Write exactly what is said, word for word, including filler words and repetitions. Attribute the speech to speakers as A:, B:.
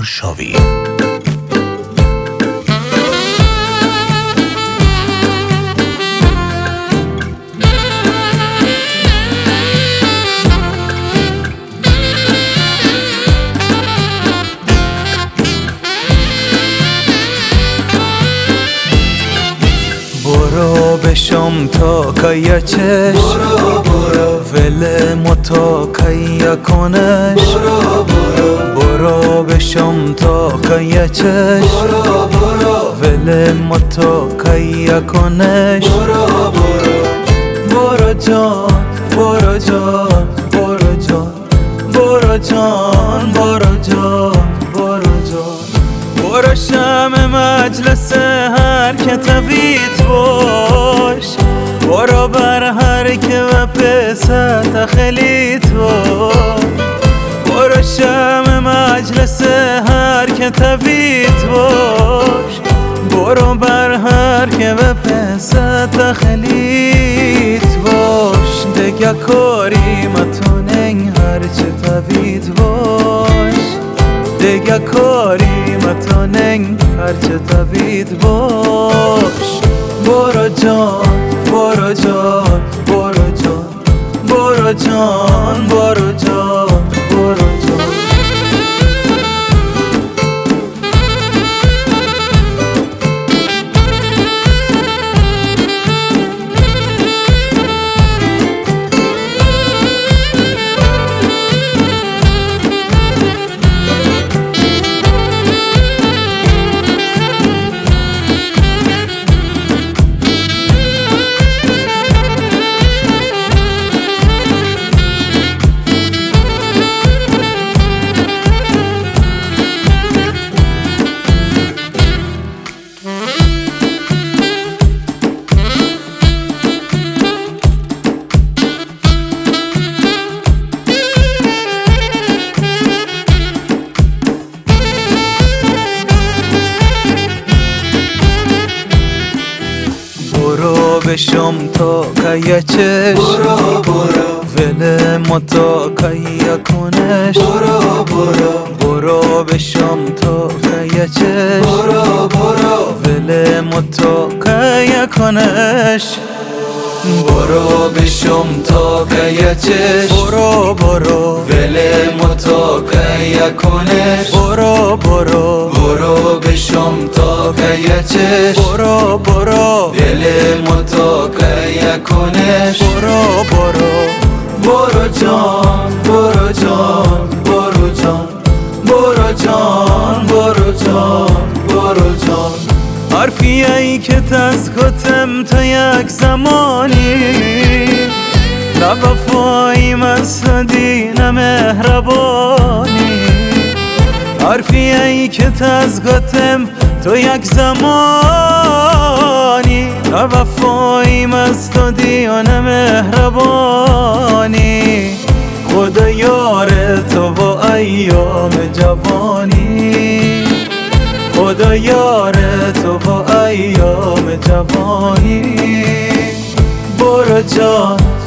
A: ارشاوی.
B: برو بشم تا کیا چش،
C: برو برو
B: ول متا کیا کنش،
C: برو برو
B: برو بشم تا کیا چش،
C: برو برو
B: ول متا کیا کنش،
C: برو برو
B: برو جان برو جان برو جان برو جان برو جان برو جان برو شم مجلس هر که تویت باش، برو بر هر که و پسر خلیت باش، برو شم مجلس هر که تویت باش، برو بر هر که و پسر خلیت باش، دگه کاری متونن هر چه تویت باش، دگه کاری متونن هر چه تویت باش، برو جان برو جان برو جان برو جان برو جان برو جان. برو بشم تا کیا چش،
C: برو برو
B: ول متا کیا کنش،
C: برو برو
B: برو بشم تا کیا چش،
C: برو برو
B: ول متا کیا کنش، برو بشم تا کیا چش، برو برو
C: ول متا کیا کنش،
B: برو برو
C: برو بشم تا کیا چش،
B: برو برو
C: دل متا کیا کنش،
B: برو برو
C: برو جان برو جان برو جان برو جان برو جان برو جان.
B: حرفی ای که تسکتم تا یک زمانی، نه وفایی مسدی نه مهربانی، حرفی ای که تسکتم تا یک زمانی، نه وفایی مسدی و نه مهربانی، خدا یار تو و ایام جوانی، خدا یار تو و ایام جوانی، برو جان